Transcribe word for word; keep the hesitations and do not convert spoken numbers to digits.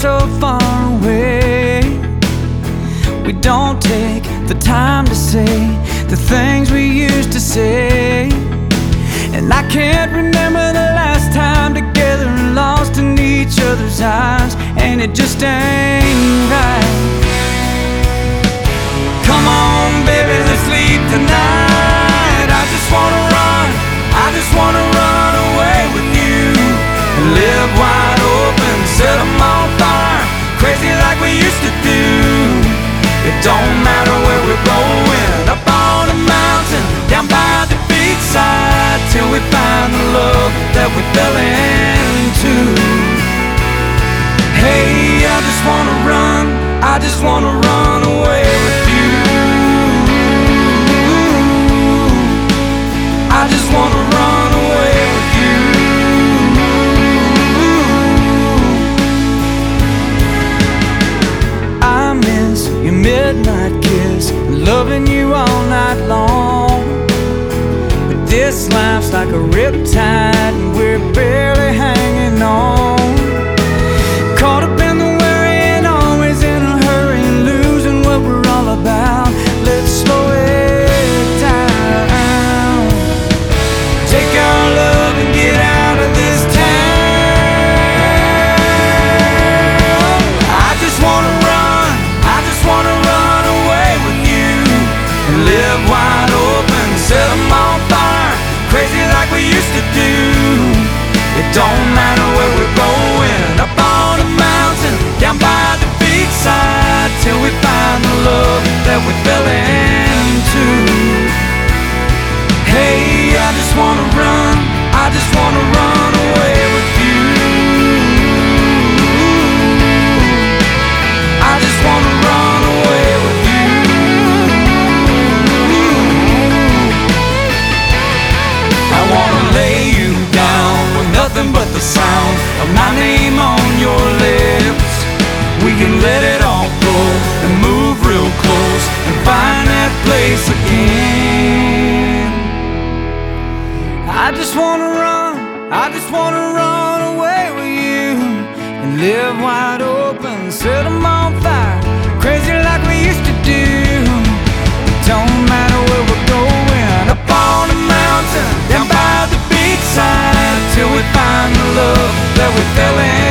so far away. We don't take the time to say the things we used to say. And I can't remember the last time together and lost in each other's eyes, and it just ain't right. Come on, baby, let's leave tonight. I just wanna run, I just wanna run away with you and live wide open, set 'em on fire, crazy like we used to do. It don't matter where we're going, up on a mountain, down by the beachside, till we find the love that we fell into. Hey, I just wanna run, I just wanna run away with you. I just wanna run away with you. I miss your midnight kiss, loving you all night long. But this life's like a riptide and we're barely hanging on. Caught up in the worry and always in a hurry, losing what we're all about. Let's slow it down. Take our love and get out of this town. I just wanna run, I just wanna run away with you and live wide open, set 'em on fire, crazy like we used to do. It don't matter where we're going, up on a mountain, down by the beachside, till we find the love that we fell into. Hey, I just wanna run, I just wanna run away with you. I just wanna run away with you. I wanna lay you down with nothing but the sound of my name on your lips. We can let it all go and move real close and find that place again. I just wanna run, I just wanna run away with you and live wide open, set 'em on fire, crazy like we used to do. It don't matter where we're going, up on a mountain, down by the beachside, till we find the love that we fell in.